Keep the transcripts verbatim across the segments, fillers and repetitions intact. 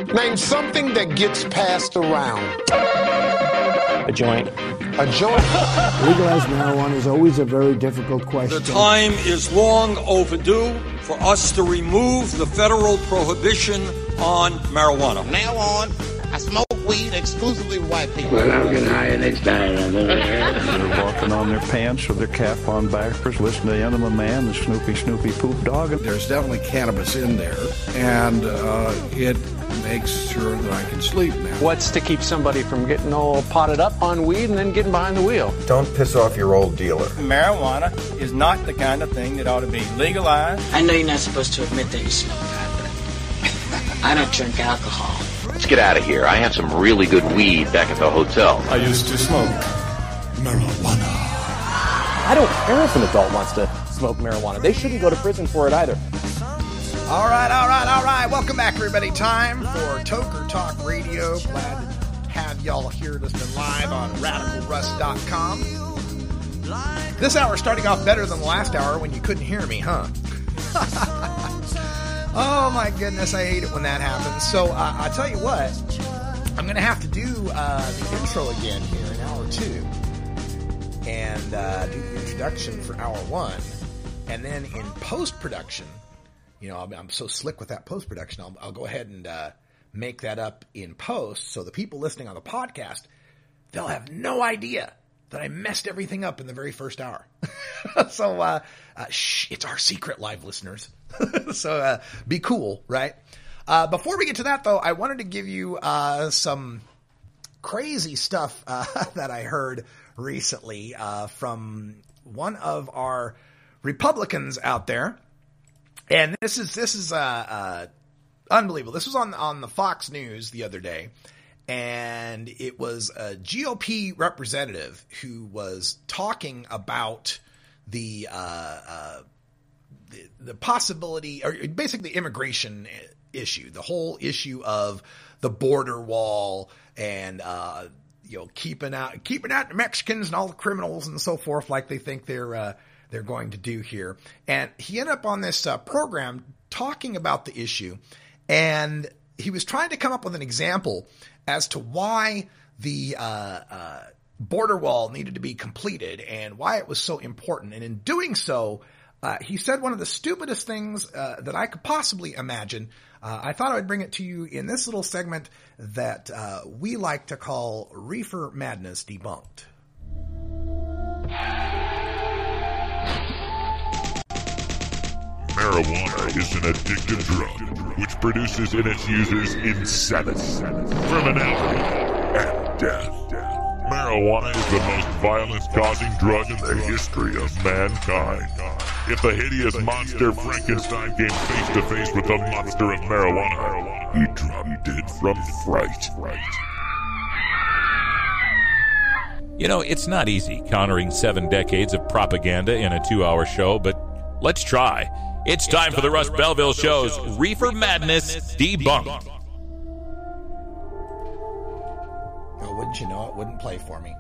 Name something that gets passed around. A joint. A joint. Legalized marijuana is always a very difficult question. The time is long overdue for us to remove the federal prohibition on marijuana. From now on, I smoke weed exclusively with white people. Well, I'll get higher next time. They're walking on their pants with their cap on backwards, listening to Enema Man, the Snoopy Snoopy Poop Dog. There's definitely cannabis in there, and uh, it makes sure that I can sleep now. What's to keep somebody from getting all potted up on weed and then getting behind the wheel? Don't piss off your old dealer. Marijuana is not the kind of thing that ought to be legalized. I know you're not supposed to admit that you smoke pot, but I don't drink alcohol. Let's get out of here. I have some really good weed back at the hotel. I used to smoke marijuana. I don't care if an adult wants to smoke marijuana. They shouldn't go to prison for it either. All right, all right, all right. Welcome back, everybody. Time for Toker Talk Radio. Glad to have y'all here listening live on radical rust dot com. This hour starting off better than the last hour when you couldn't hear me, huh? Oh, my goodness. I hate it when that happens. So, uh, I'll tell you what. I'm going to have to do uh, the intro again here in hour two. And uh, do the introduction for hour one. And then in post-production, you know, I'm, I'm so slick with that post-production, I'll, I'll go ahead and uh, make that up in post. So the people listening on the podcast, they'll have no idea that I messed everything up in the very first hour. so, uh, uh, shh, it's our secret, live listeners. so, uh, be cool, right? Uh, before we get to that, though, I wanted to give you uh, some crazy stuff uh, that I heard recently uh, from one of our Republicans out there. And this is, this is, uh, uh, unbelievable. This was on, on the Fox News the other day, and it was a G O P representative who was talking about the, uh, uh, the, the possibility, or basically the immigration issue, the whole issue of the border wall and, uh, you know, keeping out, keeping out the Mexicans and all the criminals and so forth, like they think they're, uh, they're going to do here. And he ended up on this uh, program talking about the issue, and he was trying to come up with an example as to why the uh, uh, border wall needed to be completed and why it was so important. And in doing so, uh, he said one of the stupidest things uh, that I could possibly imagine. Uh, I thought I would bring it to you in this little segment that uh, we like to call Reefer Madness Debunked. Marijuana is an addictive drug which produces in its users insanity, criminality, and death. Marijuana is the most violence-causing drug in the history of mankind. If the hideous monster Frankenstein came face-to-face with the monster of marijuana, he dropped dead from fright. You know, it's not easy countering seven decades of propaganda in a two-hour show, but let's try. It's, it's time for the Russ Belville Show's shows. Reefer Madness Debunked. Oh, wouldn't you know it? Wouldn't play for me.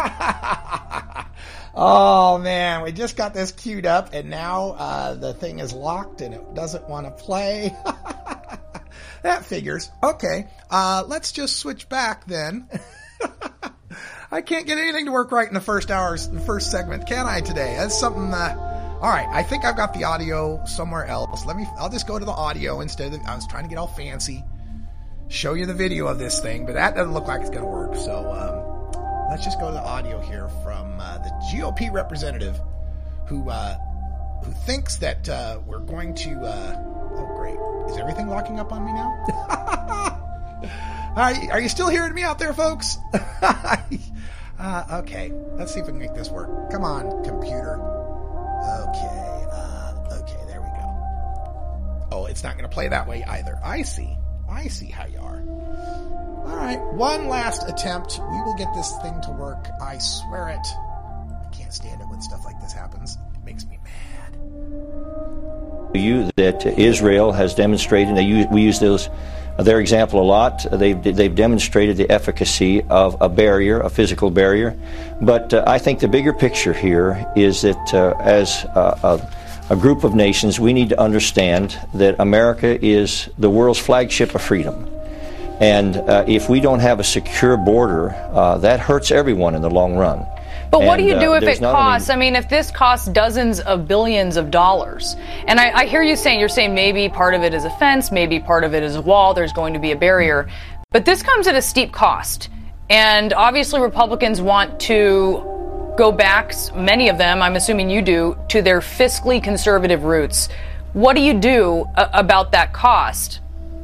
Oh, man. We just got this queued up, and now uh, the thing is locked, and it doesn't want to play. That figures. Okay. Uh, let's just switch back then. I can't get anything to work right in the first hours, the first segment, can I, today? That's something... Uh, All right, I think I've got the audio somewhere else. Let me, I'll just go to the audio instead of, I was trying to get all fancy, show you the video of this thing, but that doesn't look like it's going to work. So, um, let's just go to the audio here from, uh, the G O P representative who, uh, who thinks that, uh, we're going to, uh, oh great. Is everything locking up on me now? Are you, are you still hearing me out there, folks? uh, okay. Let's see if we can make this work. Come on, computer. Okay, uh, okay, there we go. Oh, it's not going to play that way either. I see. I see how you are. All right, one last attempt. We will get this thing to work. I swear it. I can't stand it when stuff like this happens. It makes me mad. You that Israel has demonstrated, they use, we use those their example a lot. They've they've demonstrated the efficacy of a barrier, a physical barrier. But uh, I think the bigger picture here is that uh, as a, a, a group of nations, we need to understand that America is the world's flagship of freedom. And uh, if we don't have a secure border, uh, that hurts everyone in the long run. But what and, do you do uh, if it costs? only... I mean, if this costs dozens of billions of dollars, and I, I hear you saying, you're saying maybe part of it is a fence, maybe part of it is a wall, there's going to be a barrier, but this comes at a steep cost. And obviously Republicans want to go back, many of them, I'm assuming you do, to their fiscally conservative roots. What do you do uh, about that cost?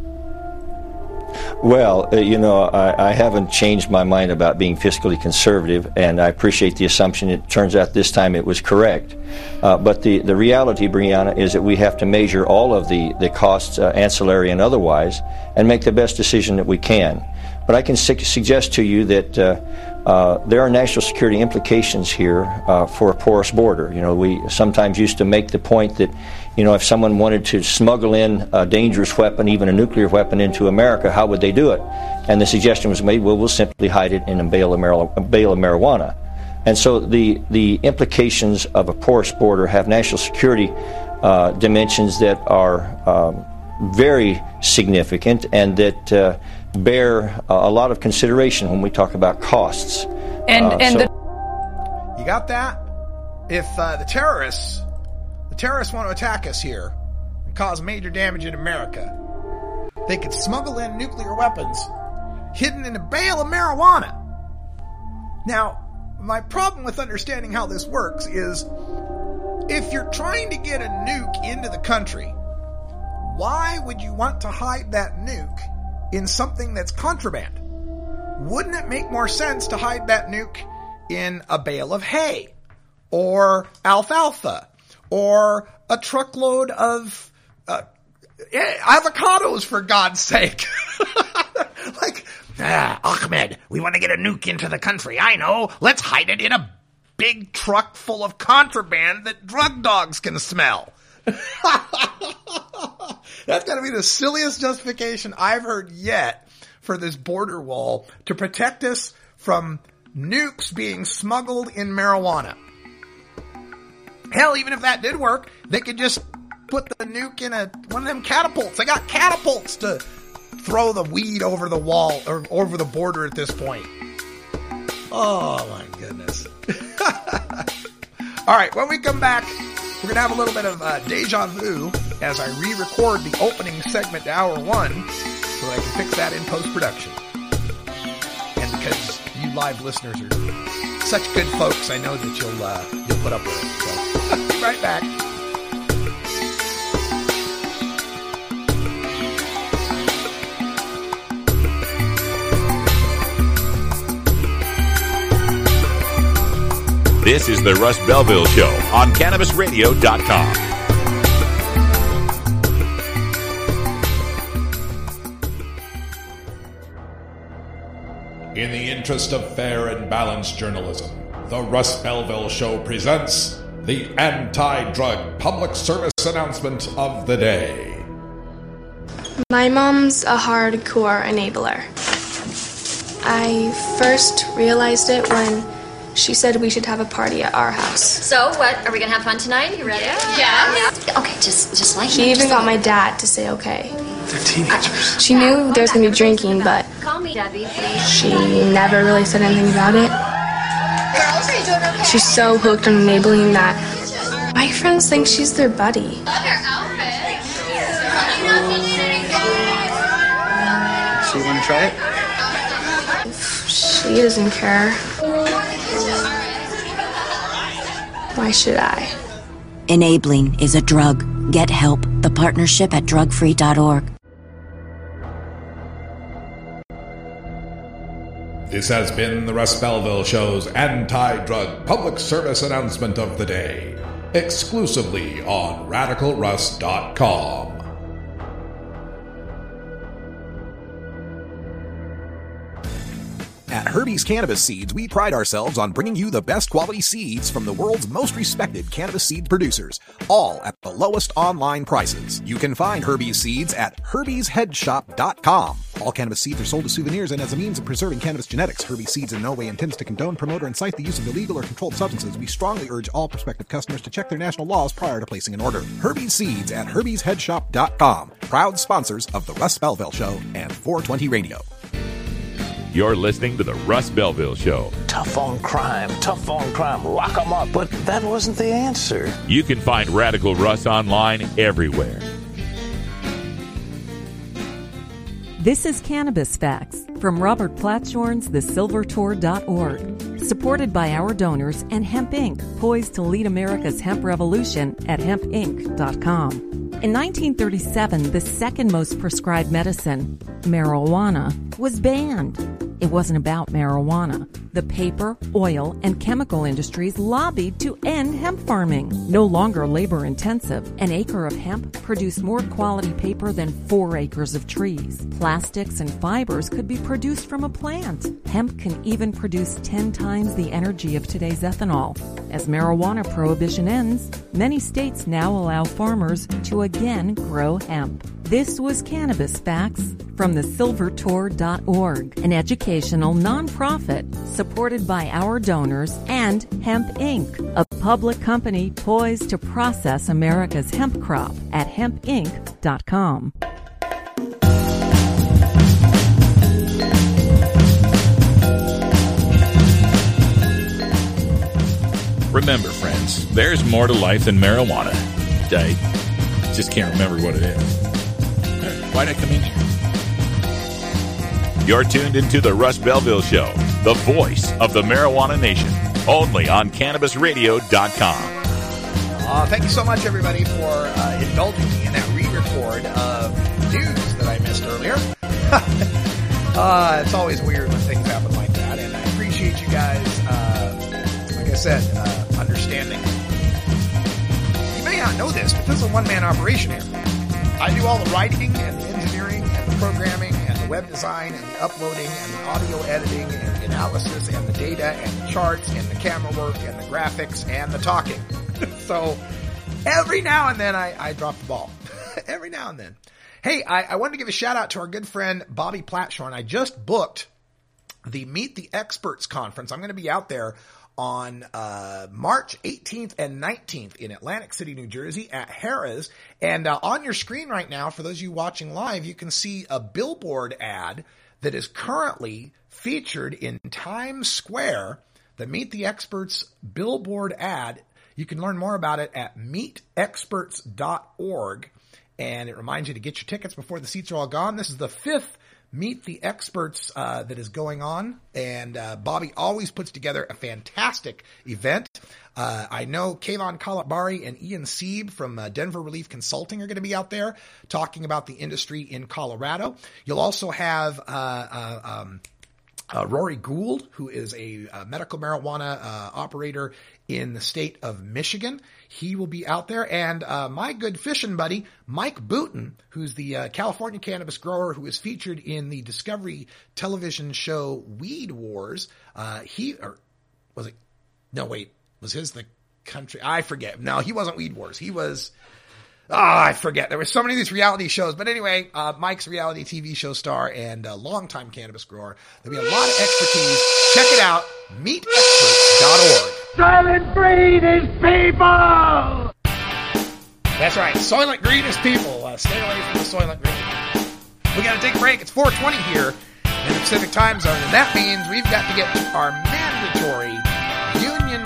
Well, uh, you know, I, I haven't changed my mind about being fiscally conservative, and I appreciate the assumption. It turns out this time it was correct. Uh, but the, the reality, Brianna, is that we have to measure all of the, the costs, uh, ancillary and otherwise, and make the best decision that we can. But I can su- suggest to you that uh, uh, there are national security implications here uh, for a porous border. You know, we sometimes used to make the point that, you know, if someone wanted to smuggle in a dangerous weapon, even a nuclear weapon, into America, how would they do it? And the suggestion was made, well, we'll simply hide it in a bale of, mar- a bale of marijuana. And so the, the implications of a porous border have national security uh, dimensions that are um, very significant and that uh, bear a lot of consideration when we talk about costs. And uh, and so the- You got that? If uh, the terrorists, the terrorists want to attack us here and cause major damage in America, they could smuggle in nuclear weapons hidden in a bale of marijuana. Now, my problem with understanding how this works is if you're trying to get a nuke into the country, why would you want to hide that nuke in something that's contraband? Wouldn't it make more sense to hide that nuke in a bale of hay or alfalfa or a truckload of uh, avocados, for God's sake? Like, ah, Ahmed, we want to get a nuke into the country. I know. Let's hide it in a big truck full of contraband that drug dogs can smell. That's got to be the silliest justification I've heard yet for this border wall to protect us from nukes being smuggled in marijuana. Hell, even if that did work, they could just put the nuke in a one of them catapults. They got catapults to throw the weed over the wall or over the border at this point. Oh my goodness. All right, when we come back, we're going to have a little bit of uh, deja vu as I re-record the opening segment to hour one so that I can fix that in post-production. And because you live listeners are such good folks, I know that you'll uh, you'll put up with it. So, I'll be right back. This is the Russ Belville Show on Cannabis Radio dot com. In the interest of fair and balanced journalism, the Russ Belville Show presents the anti-drug public service announcement of the day. My mom's a hardcore enabler. I first realized it when she said we should have a party at our house. So, what? Are we gonna have fun tonight? You ready? Yeah. yeah. Okay, just just like She me. even just got my dad to say okay. They're teenagers. She knew there was gonna be drinking, but Call me Debbie, please. she never really said anything about it. Girls, are you doing okay? She's so hooked on enabling that my friends think she's their buddy. Love your outfit. So you want to try it? If she doesn't care, why should I? Enabling is a drug. Get help. The partnership at drug free dot org. This has been the Russ Belville Show's anti-drug public service announcement of the day, exclusively on radical russ dot com. At Herbie's Cannabis Seeds, we pride ourselves on bringing you the best quality seeds from the world's most respected cannabis seed producers, all at the lowest online prices. You can find Herbie's Seeds at herbies head shop dot com. All cannabis seeds are sold as souvenirs and as a means of preserving cannabis genetics. Herbie's Seeds in no way intends to condone, promote, or incite the use of illegal or controlled substances. We strongly urge all prospective customers to check their national laws prior to placing an order. Herbie's Seeds at herbies head shop dot com. Proud sponsors of the Russ Belville Show and four twenty Radio. You're listening to The Russ Belville Show. Tough on crime, tough on crime, lock them up. But that wasn't the answer. You can find Radical Russ online everywhere. This is Cannabis Facts from Robert Platshorn's the silver tour dot org, supported by our donors and Hemp Incorporated, poised to lead America's hemp revolution at hemp inc dot com. In nineteen thirty-seven, the second most prescribed medicine, marijuana, was banned. It wasn't about marijuana. The paper, oil, and chemical industries lobbied to end hemp farming. No longer labor intensive, an acre of hemp produced more quality paper than four acres of trees. Plastics and fibers could be produced from a plant. Hemp can even produce ten times the energy of today's ethanol. As marijuana prohibition ends, many states now allow farmers to again grow hemp. This was Cannabis Facts from the silver tour dot org, an educational nonprofit supported by our donors and Hemp Incorporated, a public company poised to process America's hemp crop at hemp inc dot com. Remember, friends, there's more to life than marijuana. I just can't remember what it is. Why'd I come in here? You're tuned into the Russ Belville Show, the voice of the marijuana nation, only on cannabis radio dot com. Uh, thank you so much, everybody, for uh, indulging me in that re-record of news that I missed earlier. uh, it's always weird when things happen like that, and I appreciate you guys, uh, like I said, uh, understanding. You may not know this, but this is a one-man operation here. I do all the writing and the engineering and the programming and the web design and the uploading and the audio editing and the analysis and the data and the charts and the camera work and the graphics and the talking. So every now and then I, I drop the ball. Every now and then. Hey, I, I wanted to give a shout out to our good friend Bobby Platshorn. I just booked the Meet the Experts conference. I'm going to be out there on uh March eighteenth and nineteenth in Atlantic City, New Jersey at Harrah's. And uh, on your screen right now, for those of you watching live, you can see a billboard ad that is currently featured in Times Square, the Meet the Experts billboard ad. You can learn more about it at meet experts dot org. And it reminds you to get your tickets before the seats are all gone. This is the fifth Meet the Experts uh, that is going on, and uh, Bobby always puts together a fantastic event. Uh, I know Kayvon Kalabari and Ian Sieb from uh, Denver Relief Consulting are going to be out there talking about the industry in Colorado. You'll also have uh, uh, um, uh, Rory Gould, who is a uh, medical marijuana uh, operator in the state of Michigan. He will be out there. And uh, my good fishing buddy, Mike Booten, who's the uh, California cannabis grower who is featured in the Discovery television show Weed Wars. Uh, he, or was it, no, wait, was his the country? I forget. No, he wasn't Weed Wars. He was, ah, oh, I forget. There were so many of these reality shows. But anyway, uh, Mike's reality T V show star and a longtime cannabis grower. There'll be a lot of expertise. Check it out, meet experts dot org. Soylent Green is people! That's right. Soylent Green is people. Uh, stay away from the Soylent Green. We got to take a break. It's four twenty here in the Pacific time zone, and that means we've got to get to our mandatory union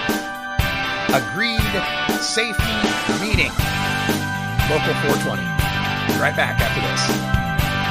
agreed safety meeting. Local four twenty. We'll be right back after this.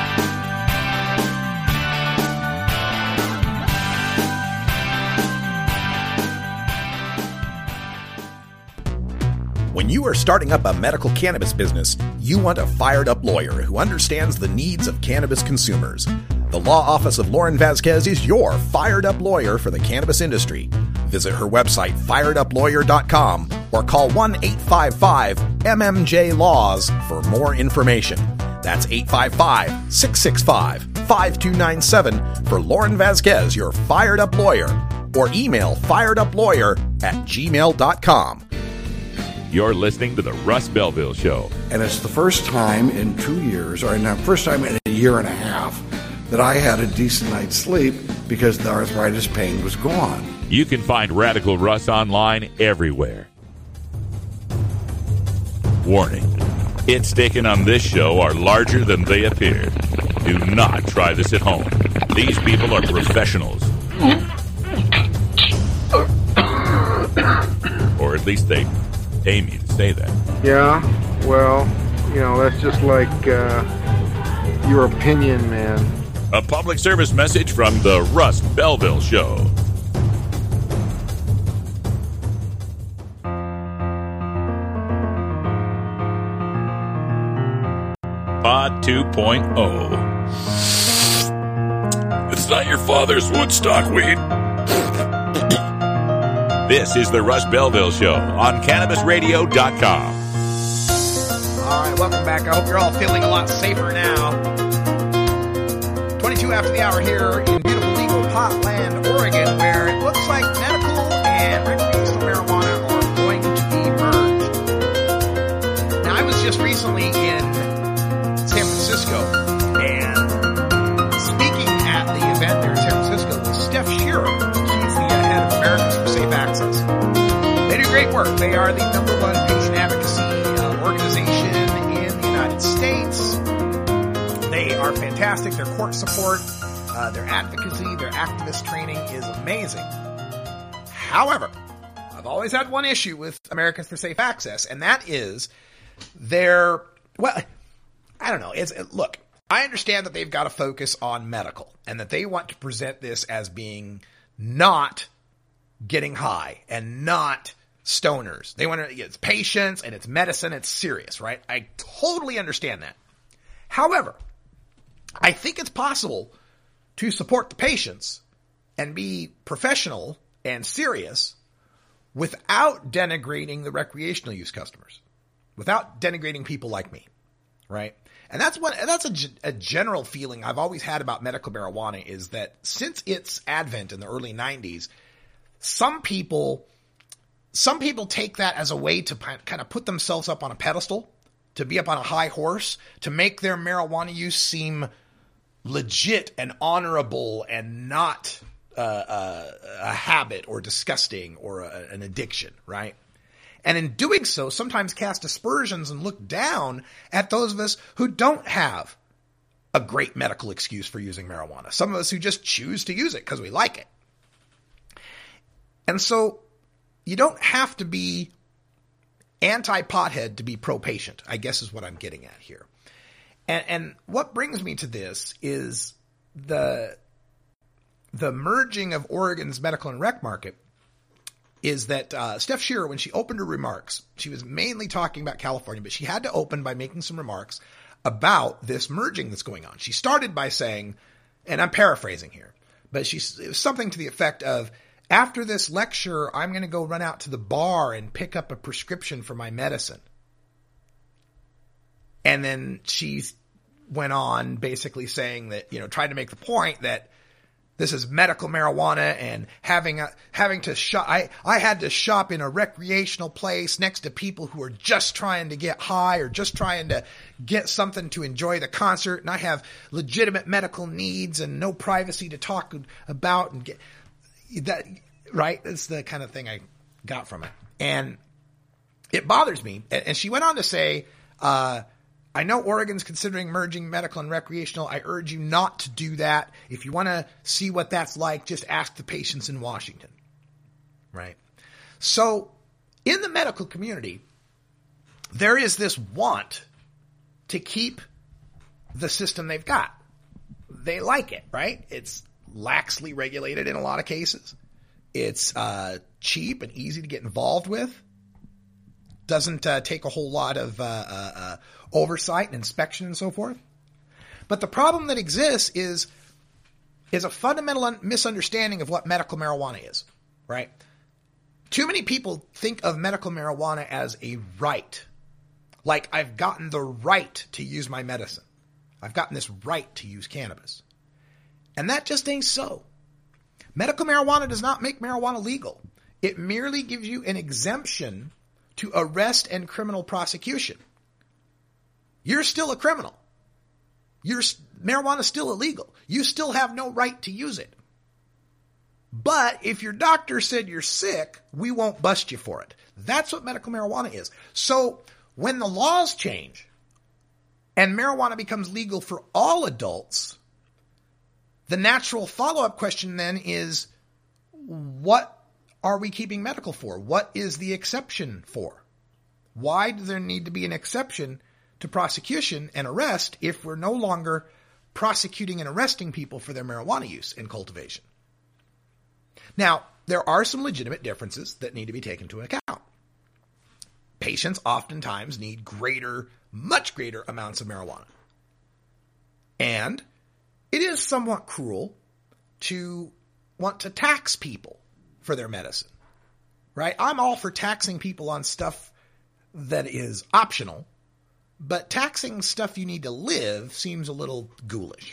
When you are starting up a medical cannabis business, you want a fired-up lawyer who understands the needs of cannabis consumers. The law office of Lauren Vasquez is your fired-up lawyer for the cannabis industry. Visit her website, fired up lawyer dot com, or call one eight five five M M J Laws for more information. That's eight five five, six six five, five two nine seven for Lauren Vasquez, your fired-up lawyer, or email fireduplawyer at gmail dot com. You're listening to the Russ Belville Show. And it's the first time in two years, or not first time in a year and a half, that I had a decent night's sleep because the arthritis pain was gone. You can find Radical Russ online everywhere. Warning. Hits taken on this show are larger than they appear. Do not try this at home. These people are professionals. Or at least they aim you to say that. Yeah, well, you know, that's just like uh, your opinion, man. A public service message from the Russ Belville Show. Pod two point oh. It's not your father's Woodstock weed. This is the Russ Belville Show on Cannabis Radio dot com. All right, welcome back. I hope you're all feeling a lot safer now. twenty-two after the hour here in beautiful legal Potland, Oregon, where it looks like medical and recreational marijuana are going to be merged. Now, I was just recently in San Francisco, and speaking at the event there in San Francisco was Steph Shearer. She's the head of Americans for Safe Access. They do great work. They are the number one patient advocacy uh, organization in the United States. They are fantastic. Their court support, uh, their advocacy, their activist training is amazing. However, I've always had one issue with Americans for Safe Access, and that is their, well, I don't know. It's, look, I understand that they've got to focus on medical and that they want to present this as being not getting high and not stoners. They want to, it's patients and it's medicine. It's serious, right? I totally understand that. However, I think it's possible to support the patients and be professional and serious without denigrating the recreational use customers, without denigrating people like me, right? And that's what, and that's a, a general feeling I've always had about medical marijuana is that since its advent in the early nineties, some people, some people take that as a way to kind of put themselves up on a pedestal, to be up on a high horse, to make their marijuana use seem legit and honorable and not uh, uh, a habit or disgusting or a, an addiction, right? And in doing so, sometimes cast aspersions and look down at those of us who don't have a great medical excuse for using marijuana. Some of us who just choose to use it because we like it. And so you don't have to be anti-pothead to be pro-patient, I guess is what I'm getting at here. And, and what brings me to this is the, the merging of Oregon's medical and rec market is that uh, Steph Shearer, when she opened her remarks, she was mainly talking about California, but she had to open by making some remarks about this merging that's going on. She started by saying, and I'm paraphrasing here, but she, it was something to the effect of, after this lecture, I'm going to go run out to the bar and pick up a prescription for my medicine. And then she went on basically saying that, you know, tried to make the point that this is medical marijuana and having a, having to shop. I, I had to shop in a recreational place next to people who are just trying to get high or just trying to get something to enjoy the concert. And I have legitimate medical needs and no privacy to talk about and get that, right? That's the kind of thing I got from it. And it bothers me. And, and she went on to say, uh, I know Oregon's considering merging medical and recreational. I urge you not to do that. If you want to see what that's like, just ask the patients in Washington. Right? So in the medical community, there is this want to keep the system they've got. They like it, right? It's laxly regulated in a lot of cases. It's uh, cheap and easy to get involved with. Doesn't uh, take a whole lot of uh, uh, uh, oversight and inspection and so forth. But the problem that exists is, is a fundamental un- misunderstanding of what medical marijuana is, right? Too many people think of medical marijuana as a right. Like, I've gotten the right to use my medicine. I've gotten this right to use cannabis. And that just ain't so. Medical marijuana does not make marijuana legal. It merely gives you an exemption to arrest and criminal prosecution. You're still a criminal. Your marijuana is still illegal. You still have no right to use it. But if your doctor said you're sick, we won't bust you for it. That's what medical marijuana is. So when the laws change and marijuana becomes legal for all adults, The natural follow-up question then is, what are we keeping medical for? What is the exception for? Why does there need to be an exception to prosecution and arrest if we're no longer prosecuting and arresting people for their marijuana use and cultivation? Now, there are some legitimate differences that need to be taken into account. Patients oftentimes need greater, much greater amounts of marijuana. And it is somewhat cruel to want to tax people for their medicine, right? I'm all for taxing people on stuff that is optional, but taxing stuff you need to live seems a little ghoulish.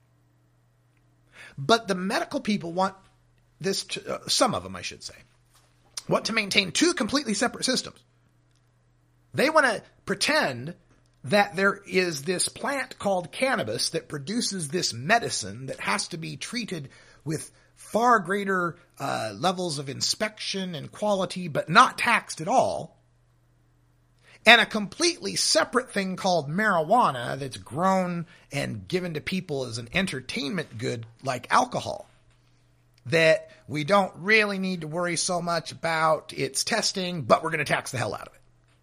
But the medical people want this, to, uh, some of them I should say, want to maintain two completely separate systems. They want to pretend that there is this plant called cannabis that produces this medicine that has to be treated with far greater uh, levels of inspection and quality, but not taxed at all. And a completely separate thing called marijuana that's grown and given to people as an entertainment good like alcohol, that we don't really need to worry so much about its testing, but we're going to tax the hell out of it.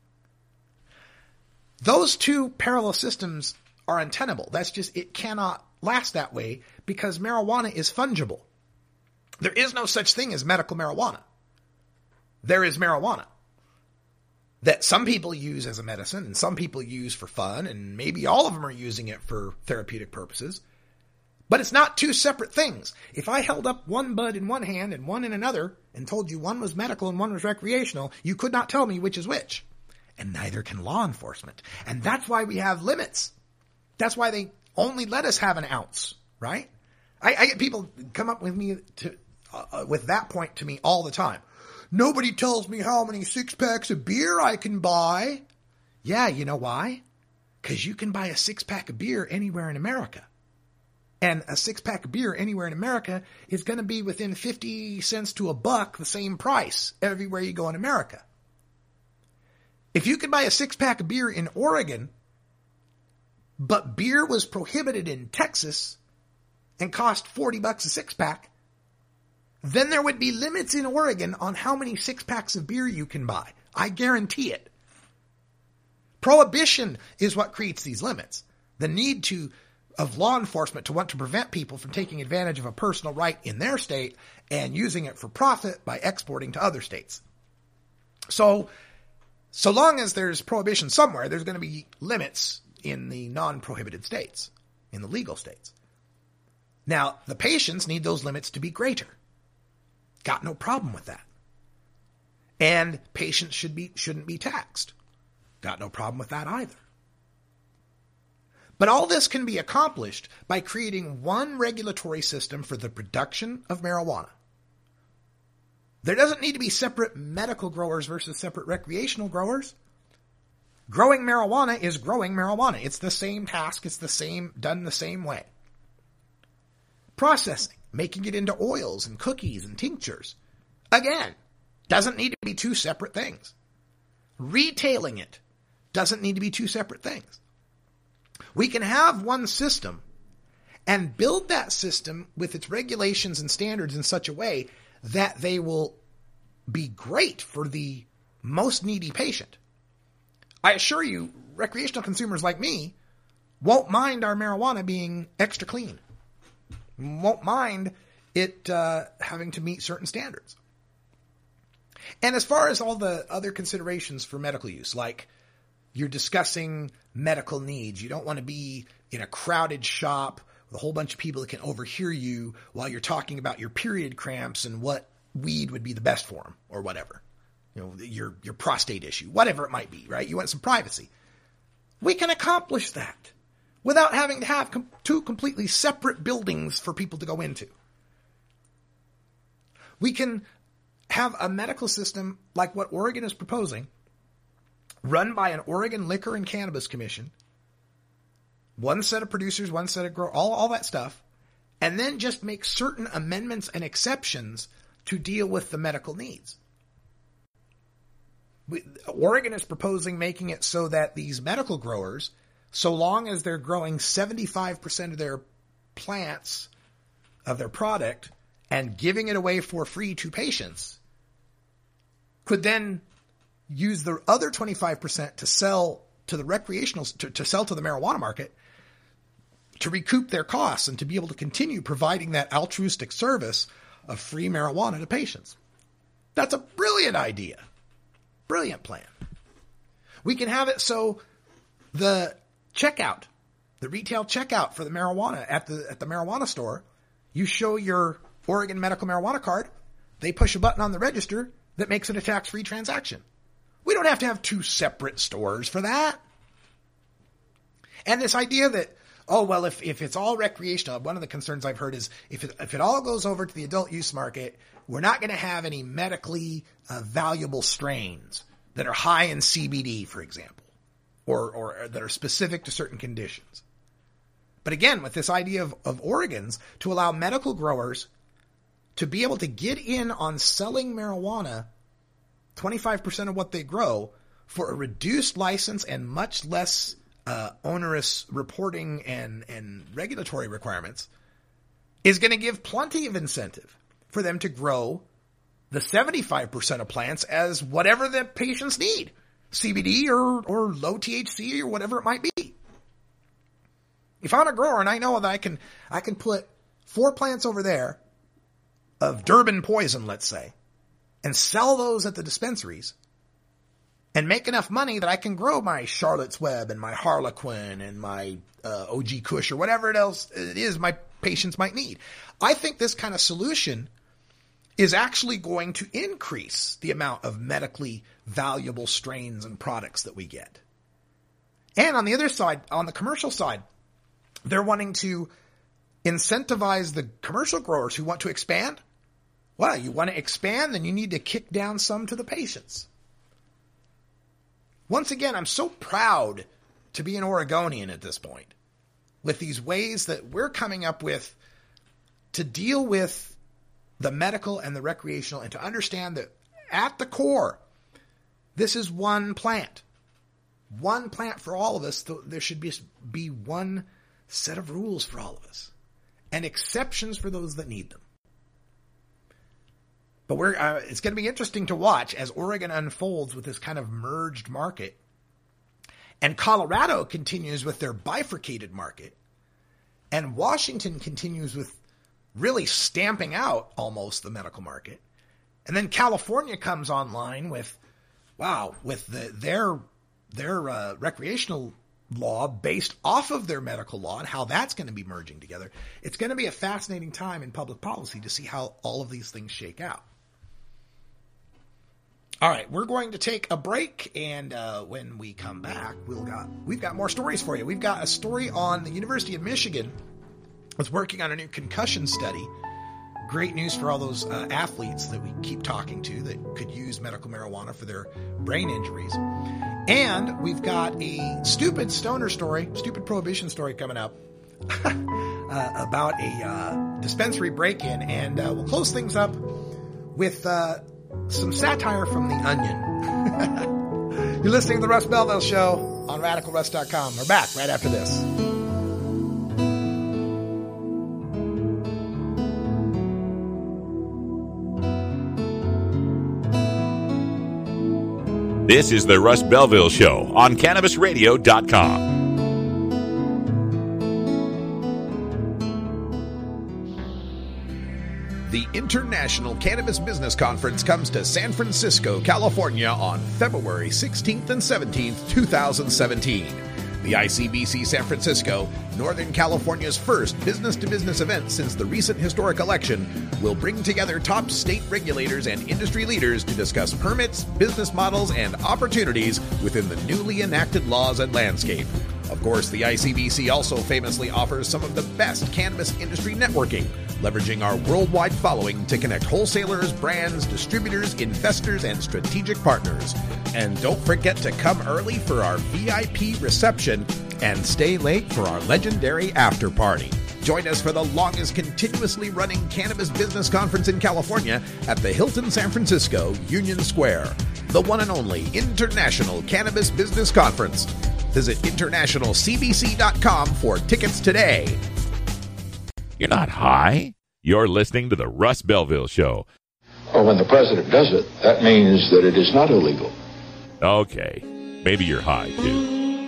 Those two parallel systems are untenable. That's just, it cannot last that way because marijuana is fungible. There is no such thing as medical marijuana. There is marijuana that some people use as a medicine and some people use for fun, and maybe all of them are using it for therapeutic purposes. But it's not two separate things. If I held up one bud in one hand and one in another and told you one was medical and one was recreational, you could not tell me which is which. And neither can law enforcement. And that's why we have limits. That's why they only let us have an ounce, right? I, I get people come up with me to, uh, with that point to me all the time. Nobody tells me how many six packs of beer I can buy. Yeah, you know why? Because you can buy a six pack of beer anywhere in America. And a six pack of beer anywhere in America is going to be within fifty cents to a buck, the same price everywhere you go in America. If you could buy a six-pack of beer in Oregon, but beer was prohibited in Texas and cost forty bucks a six-pack, then there would be limits in Oregon on how many six-packs of beer you can buy. I guarantee it. Prohibition is what creates these limits. The need to of law enforcement to want to prevent people from taking advantage of a personal right in their state and using it for profit by exporting to other states. So, So long as there's prohibition somewhere, there's going to be limits in the non-prohibited states, in the legal states. Now, the patients need those limits to be greater. Got no problem with that. And patients should be, shouldn't be taxed. Got no problem with that either. But all this can be accomplished by creating one regulatory system for the production of marijuana. There doesn't need to be separate medical growers versus separate recreational growers. Growing marijuana is growing marijuana. It's the same task. It's the same, done the same way. Processing, making it into oils and cookies and tinctures. Again, doesn't need to be two separate things. Retailing it doesn't need to be two separate things. We can have one system and build that system with its regulations and standards in such a way that they will be great for the most needy patient. I assure you, recreational consumers like me won't mind our marijuana being extra clean. Won't mind it uh, having to meet certain standards. And as far as all the other considerations for medical use, like you're discussing medical needs, you don't want to be in a crowded shop with a whole bunch of people that can overhear you while you're talking about your period cramps and what weed would be the best for them or whatever. You know, your, your prostate issue, whatever it might be, right? You want some privacy. We can accomplish that without having to have com- two completely separate buildings for people to go into. We can have a medical system like what Oregon is proposing, run by an Oregon Liquor and Cannabis Commission, one set of producers, one set of growers, all, all that stuff, and then just make certain amendments and exceptions to deal with the medical needs. We, Oregon is proposing making it so that these medical growers, so long as they're growing seventy-five percent of their plants of their product and giving it away for free to patients could then use the other twenty-five percent to sell to the recreational, to, to sell to the marijuana market, to recoup their costs and to be able to continue providing that altruistic service of free marijuana to patients. That's a brilliant idea. Brilliant plan. We can have it so the checkout, the retail checkout for the marijuana at the at the marijuana store, you show your Oregon medical marijuana card, they push a button on the register that makes it a tax-free transaction. We don't have to have two separate stores for that. And this idea that, oh, well, if, if it's all recreational, one of the concerns I've heard is if it, if it all goes over to the adult use market, we're not going to have any medically uh, valuable strains that are high in C B D, for example, or, or that are specific to certain conditions. But again, with this idea of, of Oregon's to allow medical growers to be able to get in on selling marijuana, twenty-five percent of what they grow, for a reduced license and much less uh, onerous reporting and, and regulatory requirements, is going to give plenty of incentive for them to grow the seventy-five percent of plants as whatever the patients need, C B D or, or low T H C or whatever it might be. If I'm a grower and I know that I can, I can put four plants over there of Durban poison, let's say, and sell those at the dispensaries and make enough money that I can grow my Charlotte's Web and my Harlequin and my uh, O G Kush or whatever else it is my patients might need. I think this kind of solution is actually going to increase the amount of medically valuable strains and products that we get. And on the other side, on the commercial side, they're wanting to incentivize the commercial growers who want to expand. Well, you want to expand, then you need to kick down some to the patients. Once again, I'm so proud to be an Oregonian at this point with these ways that we're coming up with to deal with the medical and the recreational and to understand that at the core, this is one plant. One plant for all of us. There should be, be one set of rules for all of us and exceptions for those that need them. But we're, uh, it's going to be interesting to watch as Oregon unfolds with this kind of merged market. And Colorado continues with their bifurcated market. And Washington continues with really stamping out almost the medical market. And then California comes online with, wow, with the, their, their uh, recreational law based off of their medical law and how that's going to be merging together. It's going to be a fascinating time in public policy to see how all of these things shake out. All right, we're going to take a break, and uh, when we come back, we'll got, we've got more stories for you. We've got a story on the University of Michigan that's working on a new concussion study. Great news for all those uh, athletes that we keep talking to that could use medical marijuana for their brain injuries. And we've got a stupid stoner story, stupid prohibition story coming up uh, about a uh, dispensary break-in, and uh, we'll close things up with uh, some satire from The Onion. You're listening to The Russ Belville Show on Radical Russ dot com. We're back right after this. This is The Russ Belville Show on Cannabis Radio dot com. The International Cannabis Business Conference comes to San Francisco, California on February sixteenth and seventeenth, twenty seventeen. The I C B C San Francisco, Northern California's first business-to-business event since the recent historic election, will bring together top state regulators and industry leaders to discuss permits, business models, and opportunities within the newly enacted laws and landscape. Of course, the I C B C also famously offers some of the best cannabis industry networking, leveraging our worldwide following to connect wholesalers, brands, distributors, investors, and strategic partners. And don't forget to come early for our V I P reception and stay late for our legendary after party. Join us for the longest continuously running cannabis business conference in California at the Hilton San Francisco Union Square, the one and only International Cannabis Business Conference. Visit international c b c dot com for tickets today. You're not high. You're listening to the Russ Belville Show. Well, when the president does it, that means that it is not illegal. Okay. Maybe you're high, too.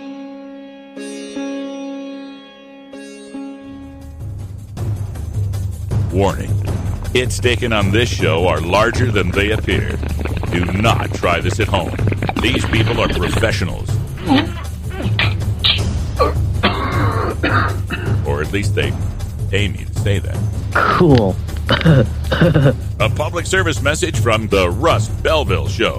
Warning. Hits taken on this show are larger than they appear. Do not try this at home. These people are professionals. Or at least they pay me to say that. Cool. A public service message from the Russ Belville Show.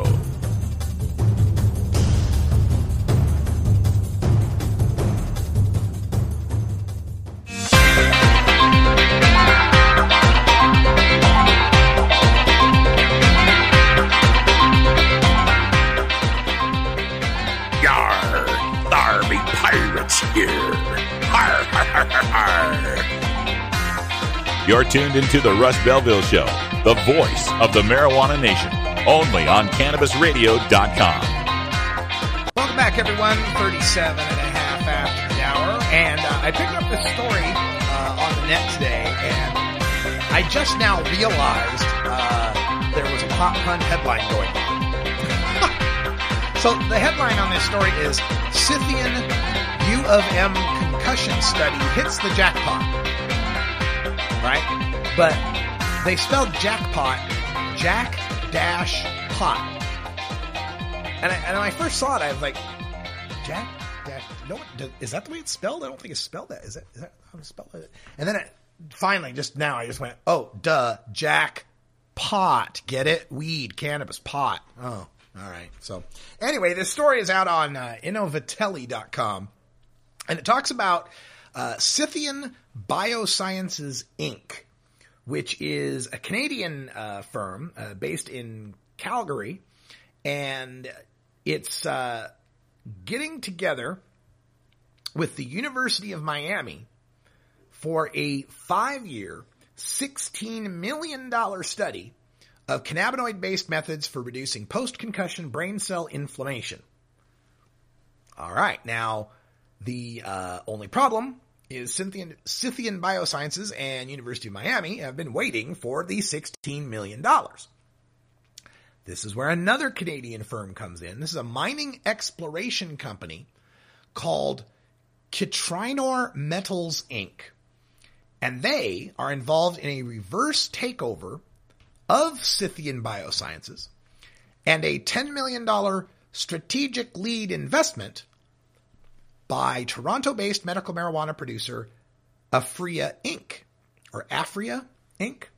Yar, thar be pirates here. Har, har, har, har, har. You're tuned into the Russ Belville Show, the voice of the marijuana nation, only on Cannabis Radio dot com. Welcome back, everyone. thirty-seven and a half after the hour. And uh, I picked up this story uh, on the net today, and I just now realized uh, there was a pop hunt headline going on. So the headline on this story is Scythian U of M concussion study hits the jackpot. Right? But they spelled jackpot, Jack dash pot. And, I, and when I first saw it, I was like, Jack dash, no, is that the way it's spelled? I don't think it's spelled that. Is that, is that how it's spelled? And then it, finally, just now, I just went, oh, duh, Jack pot. Get it? Weed, cannabis, pot. Oh, all right. So anyway, this story is out on uh, Innovatelli dot com. And it talks about uh, Scythian Biosciences Incorporated, which is a Canadian uh, firm uh, based in Calgary, and it's uh, getting together with the University of Miami for a five-year, sixteen million dollars study of cannabinoid-based methods for reducing post-concussion brain cell inflammation. All right, now the uh, only problem is Scythian, Scythian Biosciences and University of Miami have been waiting for the sixteen million dollars. This is where another Canadian firm comes in. This is a mining exploration company called Kitrinor Metals, Incorporated. And they are involved in a reverse takeover of Scythian Biosciences and a ten million dollars strategic lead investment by Toronto-based medical marijuana producer Aphria Incorporated, or Aphria Incorporated.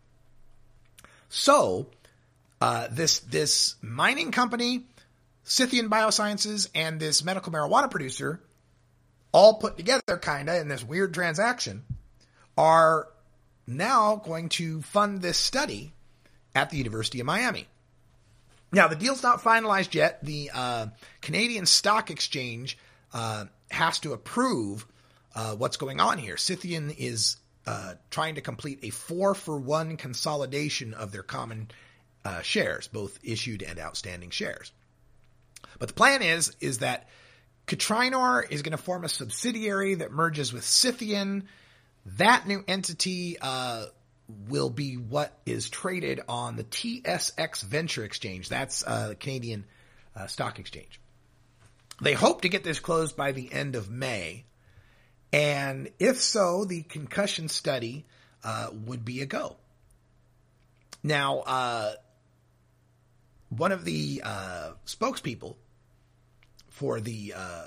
So, uh, this, this mining company, Scythian Biosciences, and this medical marijuana producer, all put together kinda in this weird transaction, are now going to fund this study at the University of Miami. Now, the deal's not finalized yet. The uh, Canadian Stock Exchange uh, has to approve uh, what's going on here. Scythian is uh, trying to complete a four-for-one consolidation of their common uh, shares, both issued and outstanding shares. But the plan is, is that Kitrinor is going to form a subsidiary that merges with Scythian. That new entity uh, will be what is traded on the T S X Venture Exchange. That's uh, the Canadian uh, Stock Exchange. They hope to get this closed by the end of May. And if so, the concussion study uh, would be a go. Now, uh, one of the uh, spokespeople for the, uh,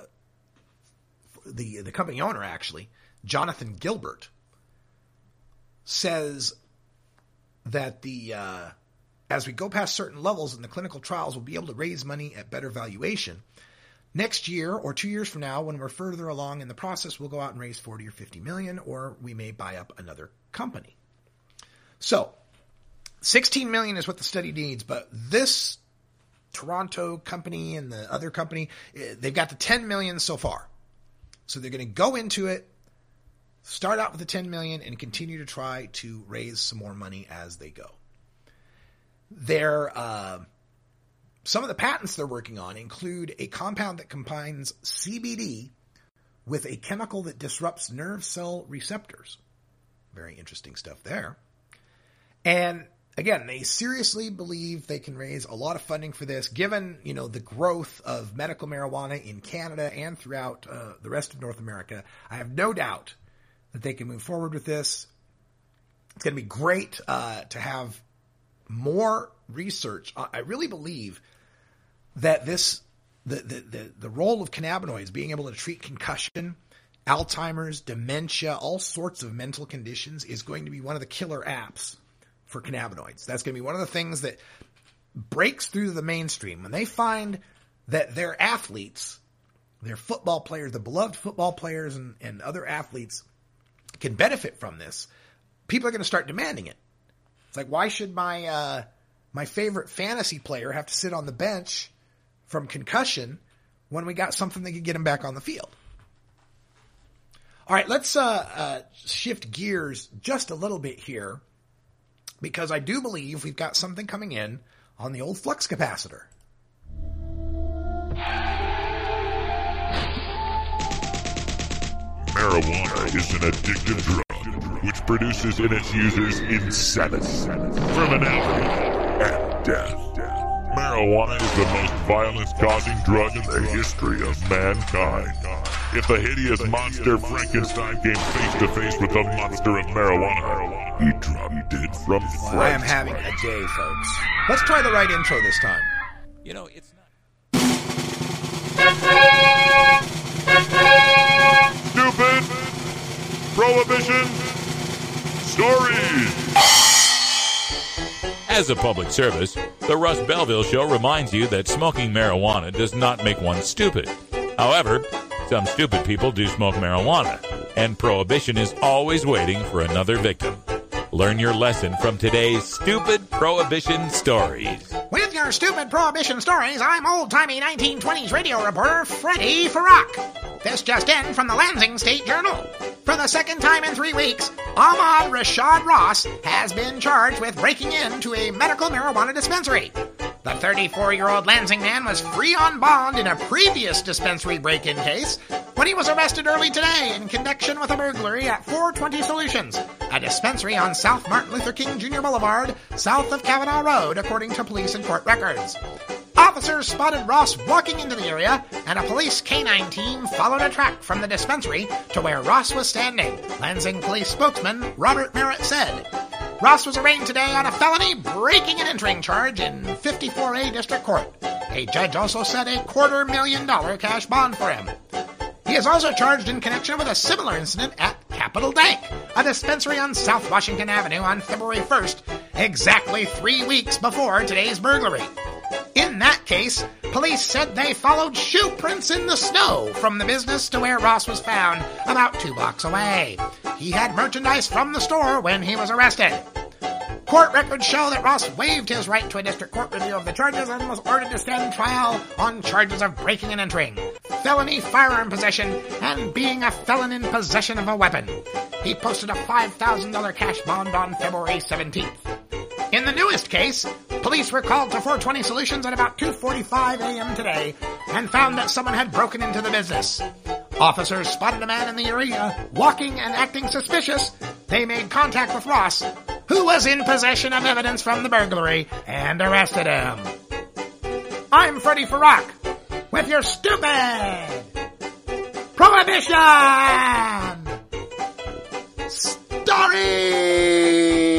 for the the company owner, actually, Jonathan Gilbert, says that the uh, as we go past certain levels in the clinical trials, we'll be able to raise money at better valuation. Next year or two years from now, when we're further along in the process, we'll go out and raise forty or fifty million, or we may buy up another company. So sixteen million is what the study needs, but this Toronto company and the other company, they've got the ten million so far. So they're going to go into it, start out with the ten million, and continue to try to raise some more money as they go. Their, uh, some of the patents they're working on include a compound that combines C B D with a chemical that disrupts nerve cell receptors. Very interesting stuff there. And again, they seriously believe they can raise a lot of funding for this, given, you know, the growth of medical marijuana in Canada and throughout uh, the rest of North America. I have no doubt that they can move forward with this. It's going to be great uh, to have more research. I really believe that this, the, the, the, the role of cannabinoids, being able to treat concussion, Alzheimer's, dementia, all sorts of mental conditions, is going to be one of the killer apps for cannabinoids. That's going to be one of the things that breaks through the mainstream. When they find that their athletes, their football players, the beloved football players and, and other athletes can benefit from this, people are going to start demanding it. It's like, why should my uh, my favorite fantasy player have to sit on the bench from concussion when we got something that could get him back on the field? All right, let's uh, uh, shift gears just a little bit here, because I do believe we've got something coming in on the old flux capacitor. Marijuana is an addictive drug which produces in its users insanity, criminality, and death. Marijuana is the most violence-causing drug in the history of mankind. If the hideous monster Frankenstein came face-to-face with the monster of marijuana, he dropped dead from fright. I am having a day, folks. Let's try the right intro this time. You know, it's not... Stupid Prohibition Stories. As a public service, the Russ Belville Show reminds you that smoking marijuana does not make one stupid. However, some stupid people do smoke marijuana, and Prohibition is always waiting for another victim. Learn your lesson from today's Stupid Prohibition Stories. With your Stupid Prohibition Stories, I'm old-timey nineteen twenties radio reporter Freddie Farrak. This just in from the Lansing State Journal. For the second time in three weeks, Ahmad Rashad Ross has been charged with breaking into a medical marijuana dispensary. The thirty-four-year-old Lansing man was free on bond in a previous dispensary break-in case when he was arrested early today in connection with a burglary at four twenty Solutions, a dispensary on South Martin Luther King Junior Boulevard, south of Kavanaugh Road, according to police and court records. Officers spotted Ross walking into the area, and a police canine team followed a track from the dispensary to where Ross was standing, Lansing police spokesman Robert Merritt said. Ross was arraigned today on a felony breaking and entering charge in fifty-four A District Court. A judge also set a quarter million dollar cash bond for him. He is also charged in connection with a similar incident at Capital Dank, a dispensary on South Washington Avenue on February first, exactly three weeks before today's burglary. In that case, police said they followed shoe prints in the snow from the business to where Ross was found, about two blocks away. He had merchandise from the store when he was arrested. Court records show that Ross waived his right to a district court review of the charges and was ordered to stand trial on charges of breaking and entering, felony firearm possession, and being a felon in possession of a weapon. He posted a five thousand dollars cash bond on February seventeenth. In the newest case, police were called to four twenty Solutions at about two forty-five a.m. today and found that someone had broken into the business. Officers spotted a man in the area walking and acting suspicious. They made contact with Ross, who was in possession of evidence from the burglary, and arrested him. I'm Freddie Farrak with your Stupid Prohibition Story!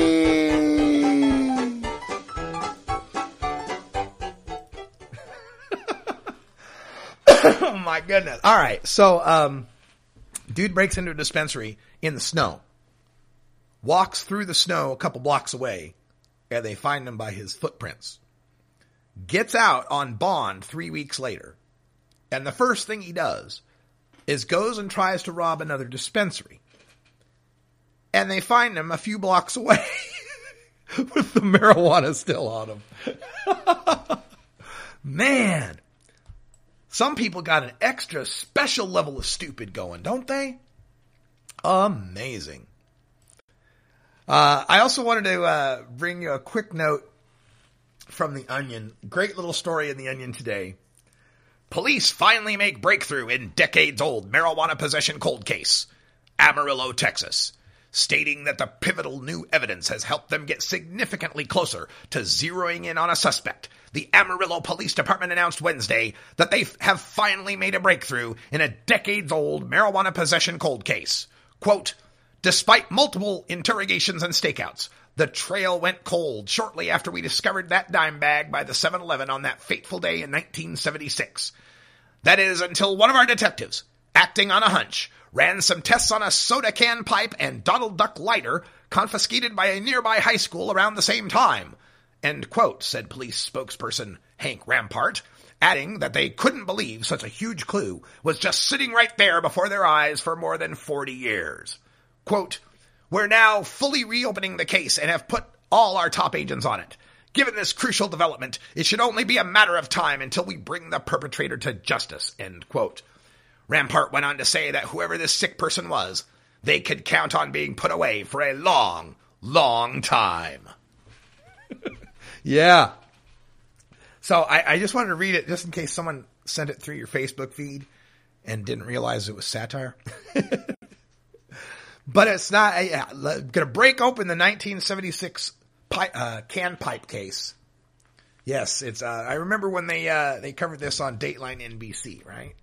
Oh my goodness. All right. So, um, dude breaks into a dispensary in the snow, walks through the snow a couple blocks away, and they find him by his footprints. Gets out on bond three weeks later. And the first thing he does is goes and tries to rob another dispensary. And they find him a few blocks away with the marijuana still on him. Man. Some people got an extra special level of stupid going, don't they? Amazing. Uh, I also wanted to uh, bring you a quick note from The Onion. Great little story in The Onion today. Police finally make breakthrough in decades-old marijuana possession cold case. Amarillo, Texas. stating that the pivotal new evidence has helped them get significantly closer to zeroing in on a suspect. The Amarillo Police Department announced Wednesday that they have finally made a breakthrough in a decades-old marijuana possession cold case. Quote, despite multiple interrogations and stakeouts, the trail went cold shortly after we discovered that dime bag by the seven eleven on that fateful day in nineteen seventy-six. That is, until one of our detectives, acting on a hunch, ran some tests on a soda can pipe and Donald Duck lighter confiscated by a nearby high school around the same time. End quote, said police spokesperson Hank Rampart, adding that they couldn't believe such a huge clue was just sitting right there before their eyes for more than forty years. Quote, we're now fully reopening the case and have put all our top agents on it. Given this crucial development, it should only be a matter of time until we bring the perpetrator to justice, end quote. Rampart went on to say that whoever this sick person was, they could count on being put away for a long, long time. Yeah. So I, I just wanted to read it just in case someone sent it through your Facebook feed and didn't realize it was satire. But it's not. Yeah, going to break open the nineteen seventy-six pipe, uh, can pipe case. Yes, it's. Uh, I remember when they uh, they covered this on Dateline N B C, right?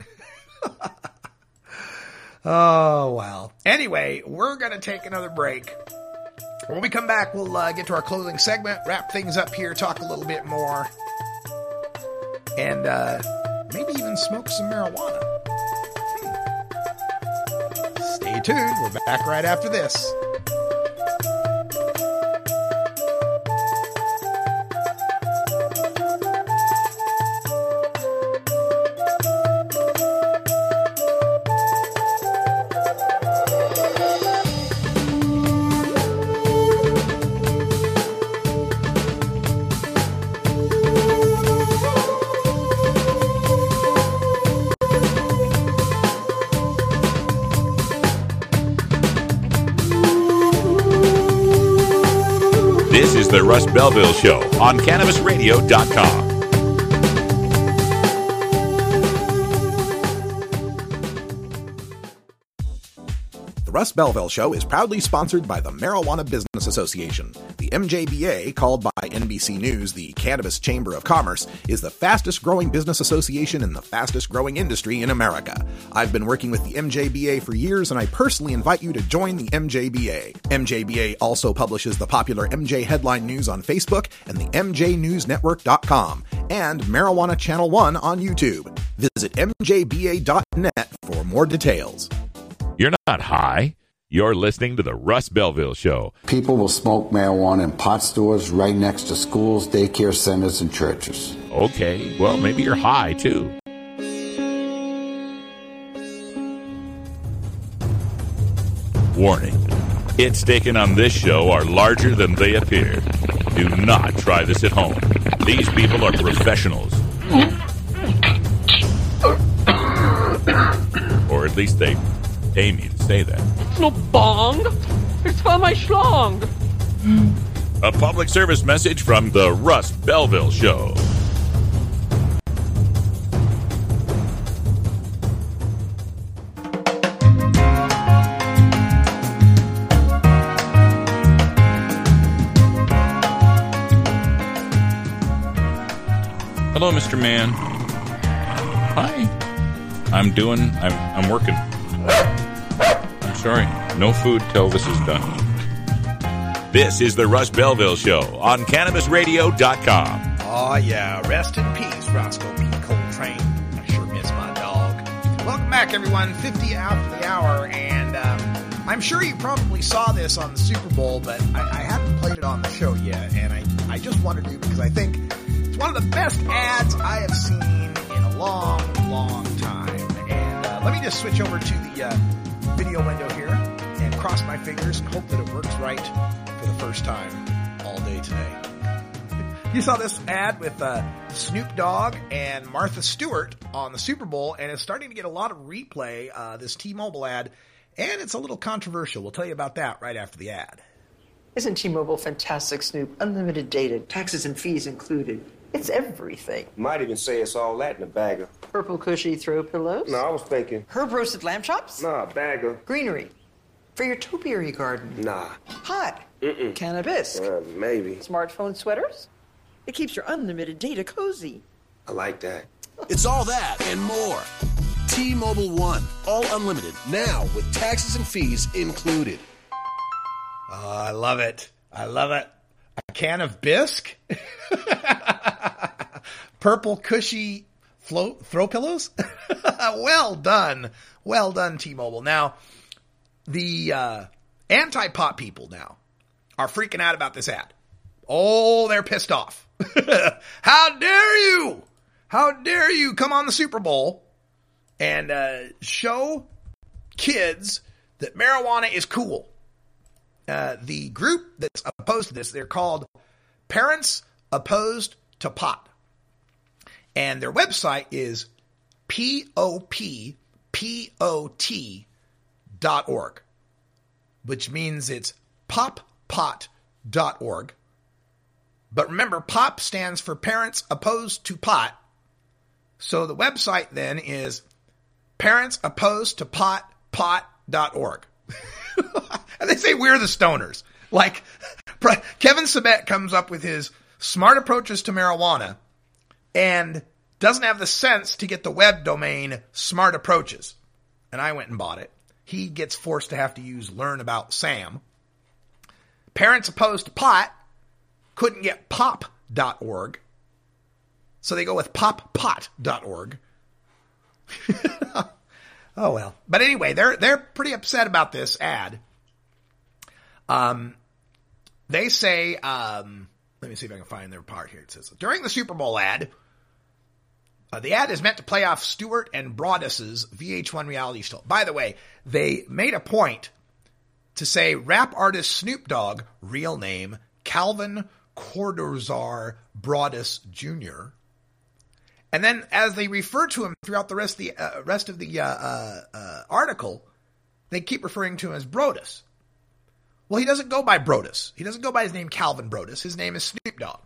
Oh, well. Anyway, we're going to take another break. When we come back, we'll uh, get to our closing segment, wrap things up here, talk a little bit more, and uh, maybe even smoke some marijuana. Stay tuned. We're back right after this. This is the Russ Belville Show on Cannabis Radio dot com. The Russ Belville Show is proudly sponsored by the Marijuana Business Association. The M J B A, called by N B C News the Cannabis Chamber of Commerce, is the fastest growing business association in the fastest growing industry in America. I've been working with the M J B A for years, and I personally invite you to join the M J B A. M J B A also publishes the popular M J Headline News on Facebook and the M J News Network dot com and Marijuana Channel one on YouTube. Visit M J B A dot net for more details. You're not high. You're listening to the Russ Belville Show. People will smoke marijuana in pot stores right next to schools, daycare centers, and churches. Okay, well, maybe you're high, too. Warning. Hits taken on this show are larger than they appear. Do not try this at home. These people are professionals. Or at least they pay me to say that. It's no bong. It's for my schlong. A public service message from the Russ Belville Show. Hello, Mister Man. Hi. I'm doing, I'm, I'm working. I'm sorry. No food till this is done. This is the Russ Belville Show on Cannabis Radio dot com. Oh, yeah. Rest in peace, Roscoe P. Coltrane. I sure miss my dog. Welcome back, everyone. fifty after the hour, and um, I'm sure you probably saw this on the Super Bowl, but I, I haven't played it on the show yet, and I, I just wanted to because I think it's one of the best ads I have seen in a long, long time. And uh, let me just switch over to the uh, video window here and cross my fingers and hope that it works right for the first time all day today. You saw this ad with uh, Snoop Dogg and Martha Stewart on the Super Bowl, and it's starting to get a lot of replay, uh, this T-Mobile ad, and it's a little controversial. We'll tell you about that right after the ad. Isn't T-Mobile fantastic, Snoop? Unlimited data, taxes and fees included. It's everything. Might even say it's all that in a bagger. Purple cushy throw pillows? No, I was thinking. Herb roasted lamb chops? Nah, bagger. Greenery. For your topiary garden. Nah. Pot. Mm-mm. Cannabis. Uh, maybe. Smartphone sweaters. It keeps your unlimited data cozy. I like that. It's all that and more. T-Mobile One. All unlimited. Now with taxes and fees included. Oh, I love it. I love it. A can of bisque? Purple cushy float throw pillows? Well done. Well done, T-Mobile. Now, the uh, anti-pot people now are freaking out about this ad. Oh, they're pissed off. How dare you? How dare you come on the Super Bowl and uh, show kids that marijuana is cool? Uh, the group that's opposed to this, they're called Parents Opposed to Pot. And their website is P O P P O T dot org, which means it's pop pot dot org. But remember, POP stands for Parents Opposed to Pot. So the website then is Parents Opposed to Pot, pot dot org. And they say we're the stoners. Like, Kevin Sabet comes up with his smart approaches to marijuana and doesn't have the sense to get the web domain Smart Approaches. And I went and bought it. He gets forced to have to use Learn About Sam. Parents Opposed to Pot couldn't get pop dot org. So they go with pop pot dot org. Oh, well. But anyway, they're they're pretty upset about this ad. Um, they say, um, let me see if I can find their part here. It says, during the Super Bowl ad, uh, the ad is meant to play off Stewart and Broaddus's V H one reality show. By the way, they made a point to say rap artist Snoop Dogg, real name, Calvin Cordorzar Broaddus Junior And then as they refer to him throughout the rest of the, uh, rest of the uh, uh, uh, article, they keep referring to him as Brodus. Well, he doesn't go by Brodus. He doesn't go by his name Calvin Brodus. His name is Snoop Dogg.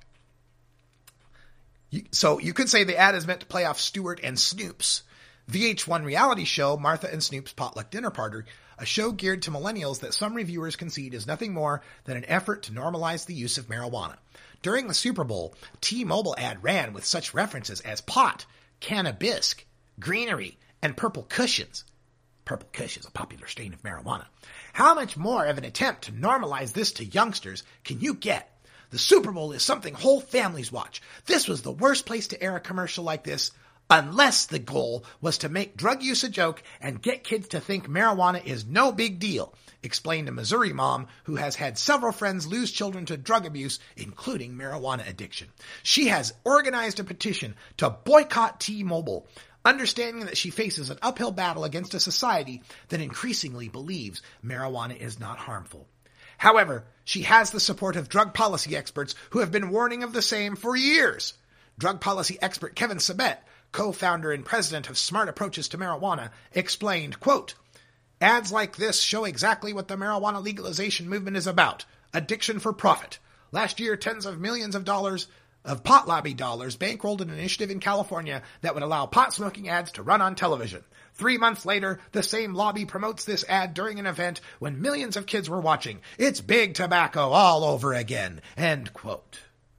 You, so you could say the ad is meant to play off Stewart and Snoop's V H one reality show, Martha and Snoop's Potluck Dinner Party, a show geared to millennials that some reviewers concede is nothing more than an effort to normalize the use of marijuana. During the Super Bowl, T-Mobile ad ran with such references as pot, cannabis, greenery, and purple cushions. Purple Kush is a popular strain of marijuana. How much more of an attempt to normalize this to youngsters can you get? The Super Bowl is something whole families watch. This was the worst place to air a commercial like this, unless the goal was to make drug use a joke and get kids to think marijuana is no big deal, explained a Missouri mom who has had several friends lose children to drug abuse, including marijuana addiction. She has organized a petition to boycott T-Mobile, understanding that she faces an uphill battle against a society that increasingly believes marijuana is not harmful. However, she has the support of drug policy experts who have been warning of the same for years. Drug policy expert Kevin Sabet, co-founder and president of Smart Approaches to Marijuana, explained, quote, ads like this show exactly what the marijuana legalization movement is about, addiction for profit. Last year, tens of millions of dollars of pot lobby dollars bankrolled an initiative in California that would allow pot smoking ads to run on television. Three months later, the same lobby promotes this ad during an event when millions of kids were watching. It's big tobacco all over again. End quote.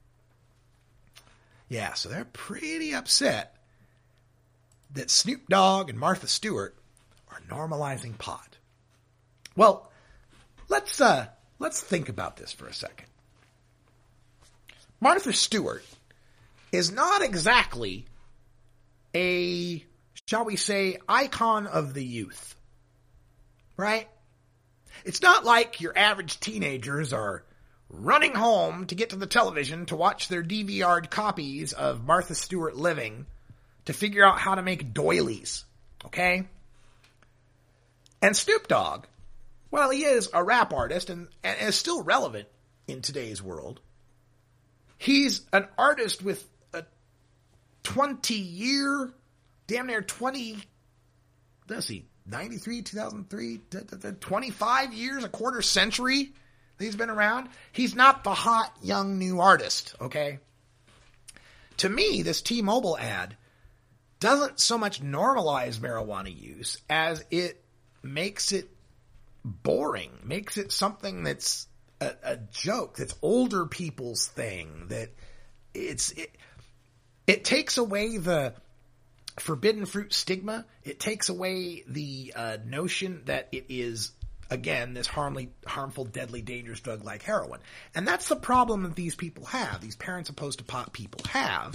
Yeah, so they're pretty upset that Snoop Dogg and Martha Stewart are normalizing pot. Well, let's uh, let's think about this for a second. Martha Stewart is not exactly a, shall we say, icon of the youth, right? It's not like your average teenagers are running home to get to the television to watch their D V R'd copies of Martha Stewart Living to figure out how to make doilies, okay? And Snoop Dogg, well, he is a rap artist and, and is still relevant in today's world. He's an artist with a twenty-year, damn near twenty, let's see, ninety-three, two thousand three, twenty-five years, a quarter century that he's been around. He's not the hot, young, new artist, okay? To me, this T-Mobile ad doesn't so much normalize marijuana use as it makes it boring, makes it something that's a, a joke, that's older people's thing, that it's, it, it takes away the forbidden fruit stigma. It takes away the uh, notion that it is, again, this harmly, harmful, deadly, dangerous drug like heroin. And that's the problem that these people have, these parents opposed to pot people have.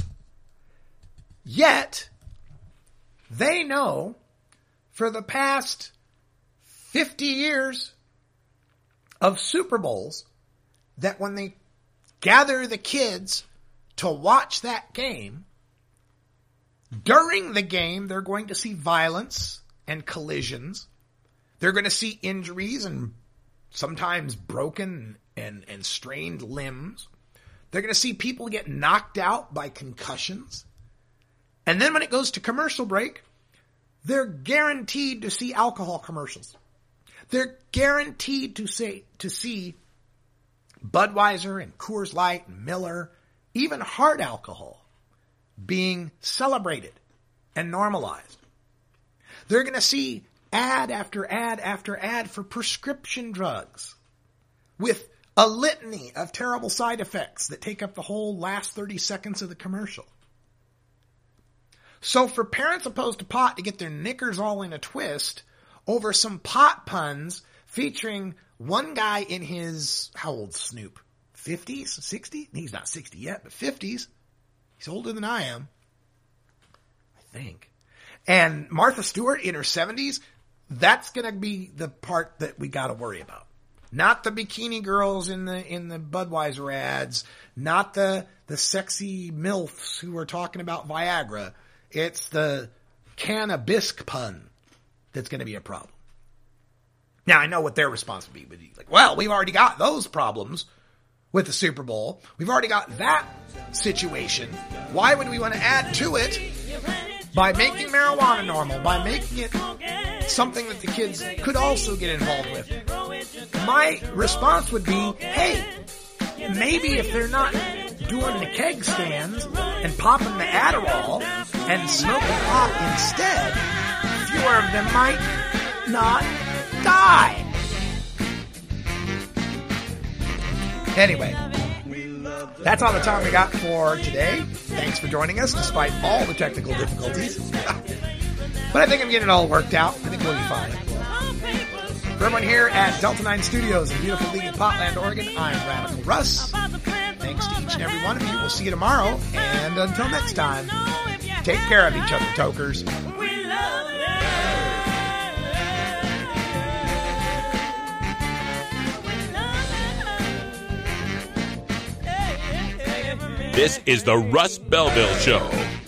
Yet, they know for the past fifty years of Super Bowls that when they gather the kids to watch that game, during the game, they're going to see violence and collisions. They're going to see injuries and sometimes broken and, and strained limbs. They're going to see people get knocked out by concussions. And then when it goes to commercial break, they're guaranteed to see alcohol commercials. They're guaranteed to say, to see Budweiser and Coors Light and Miller, even hard alcohol, being celebrated and normalized. They're going to see ad after ad after ad for prescription drugs with a litany of terrible side effects that take up the whole last thirty seconds of the commercial. So for parents opposed to pot to get their knickers all in a twist over some pot puns featuring one guy in his, how old Snoop? fifties? sixty? He's not sixty yet, but fifties. He's older than I am. I think. And Martha Stewart in her seventies, that's going to be the part that we got to worry about. Not the bikini girls in the in the Budweiser ads, not the the sexy MILFs who are talking about Viagra. It's the cannabis pun that's going to be a problem. Now, I know what their response would be. Would be like, well, we've already got those problems with the Super Bowl. We've already got that situation. Why would we want to add to it by making marijuana normal, by making it something that the kids could also get involved with? My response would be, hey, maybe if they're not doing the keg stands and popping the Adderall and smoking pot instead, fewer of them might not die. Anyway, that's all the time we got for today. Thanks for joining us despite all the technical difficulties. But I think I'm getting it all worked out. I think we'll be fine. For everyone here at Delta nine Studios in beautiful League of Potland, Oregon, I'm Radical Russ. Thanks to each and every one of you. We'll see you tomorrow. And until next time, take care of each other, tokers. This is the Russ Belville Show.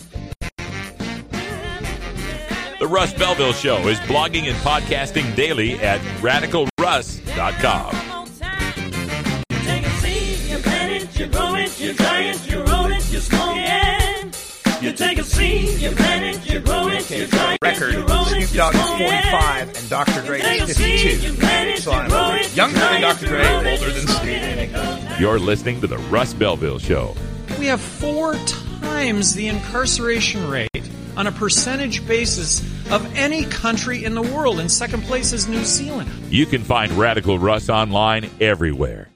The Russ Belville Show is blogging and podcasting daily at radical russ dot com. Take a seed, you plant it, you grow it, you dry it, you roll it, you smoke it. You take a seed, you plant it, you grow it, you dry it, Record, you roll it, Snoop Dogg is forty-five and Doctor Dre is fifty-two. So I'm younger than Doctor Dre, older than Snoop. You're listening to the Russ Belville Show. We have four times the incarceration rate on a percentage basis of any country in the world. In second place is New Zealand. You can find Radical Russ online everywhere.